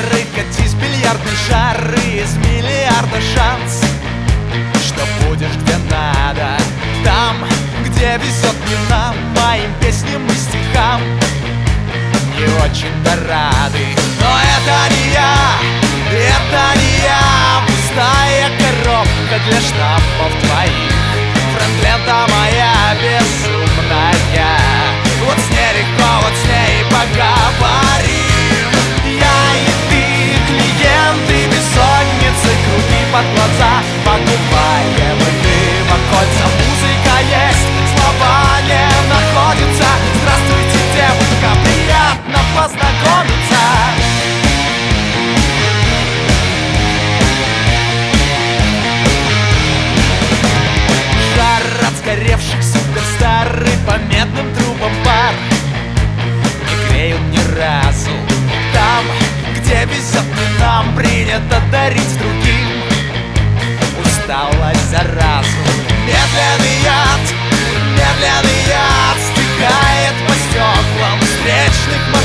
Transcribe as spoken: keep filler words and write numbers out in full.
пары, катись бильярдный шар, и из миллиарда шанс, что будешь где надо, там, где везет не нам, моим песням и стихам не очень-то рады. Но это не я, это не я, пустая коробка для штампов твоих, френд-лента моя безумная. Вот с ней легко, вот с ней поговорим. Я и ты, клиенты, бессонницы, круги под глаза, покупаем и дыма кольца. Музыка есть, слова не находятся. Здравствуйте, девушка, приятно познакомиться. Жар от сгоревших суперстар и по медным трубам пар не греют ни разу. Там, где везет не нам, принято дарить другим усталость за разум. Медленный яд, медленный яд стекает по стеклам встречных машин.